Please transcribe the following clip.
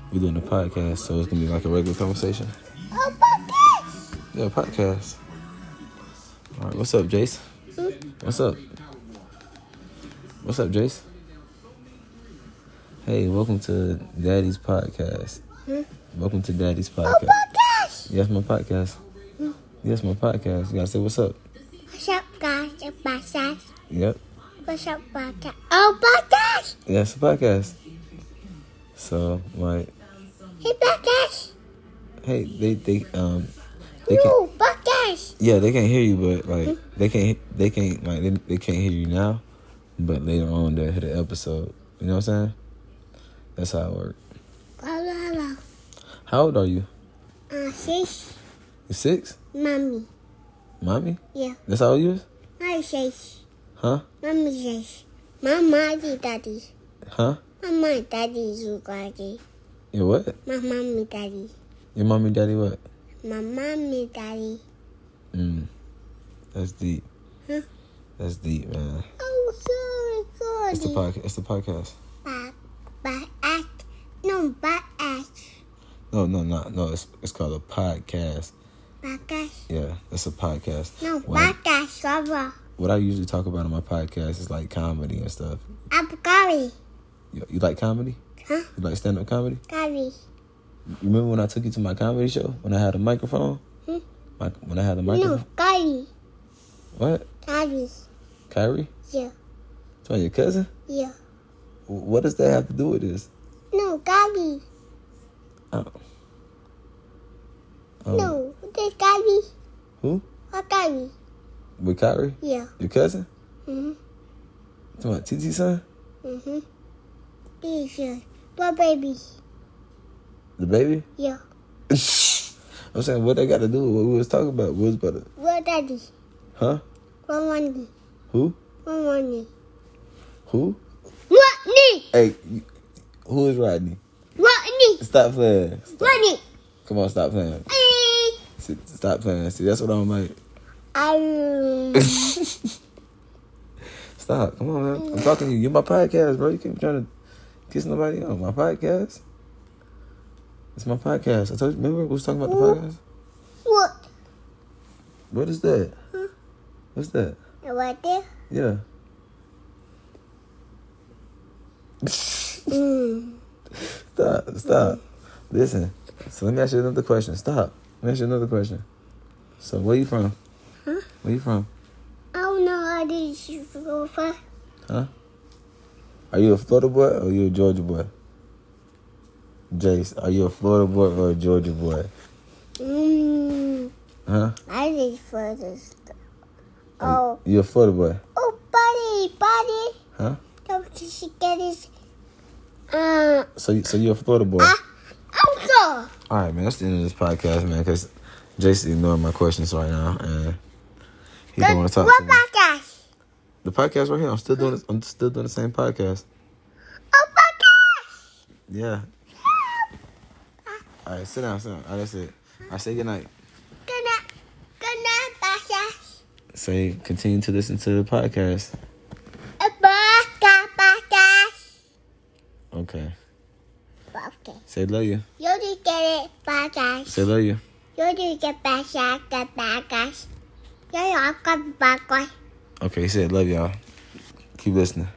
We're doing a podcast, so it's gonna be like a regular conversation. A podcast? Yeah, podcast. All right, what's up, Jace? What's up? What's up, Jace? Hey, welcome to Daddy's podcast. Welcome to Daddy's podcast. Podcast? Yes, my podcast. Yes, my podcast. You gotta say what's up. What's up, guys? A podcast? Yep. What's up, podcast? Oh, podcast? Yeah, it's a podcast. So, like, Hey, podcast? hey, they can't. No, podcast. Yeah, they can't hear you, but like they can't hear you now, but later on they'll hear the episode. You know what I'm saying? That's how it works. Hello. How old are you? 6. You 6? Mommy. Mommy? Yeah. That's how old you is? Mommy 6. Huh? Mommy 6. Mama, daddy. Huh? Mama, daddy, you daddy. Your what? My mommy, daddy. Your mommy, daddy, what? My mommy, daddy. That's deep. Huh? That's deep, man. Oh, sorry. It's the podcast. It's the podcast. Back act. No, back act. No. It's called a podcast. Podcast. Yeah, it's a podcast. No, What podcast. Cover. What I usually talk about on my podcast is like comedy and stuff. Abgari. You like comedy? Huh? You like stand-up comedy? Gary. You remember when I took you to my comedy show? When I had a microphone? When I had a microphone? No, Gary. What? Gary. Kyrie? Yeah. So your cousin? Yeah. What does that have to do with this? No, Gary. Oh. No, this Gary. Who? What Gary? With Kyrie? Yeah. Your cousin? Mm-hmm. Talking about TT son? Mm-hmm. This is what baby? The baby? Yeah. I'm saying, what they got to do with what we was talking about? What was about it? What daddy? Huh? What money? Who? What money? Who? What knee? Hey, who is Rodney? What knee? Stop playing. What knee? Come on, stop playing. Stop playing. See, that's what I'm like. Stop. Come on, man. I'm talking to you. You're my podcast, bro. You can't be trying to kiss nobody on my podcast. It's my podcast. I told you. Remember we was talking about the podcast? What? What is that? What's that? What there? Yeah. Stop. Listen. So let me ask you another question. Stop. Let me ask you another question. So where you from? Huh? Where you from? I don't know how this is go for. Huh? Are you a Florida boy or are you a Georgia boy? Jace, are you a Florida boy or a Georgia boy? Huh? I need for this. Oh. You a Florida boy? Oh, buddy. Huh? Don't you get this? So you a Florida boy? Also. All right, man. That's the end of this podcast, man. Because Jace ignoring my questions right now, and he don't want to talk to me. What podcast? The podcast right here. I'm still doing the same podcast. Oh, podcast. Yeah. All right, sit down. All right, that's it. I say good night. Good night, podcast. Say continue to listen to the podcast. A podcast. Okay. Okay. Say love you. You did get it, podcast. Say love you. You did get podcast. You're welcome, podcast. Okay, he said love y'all. Keep listening.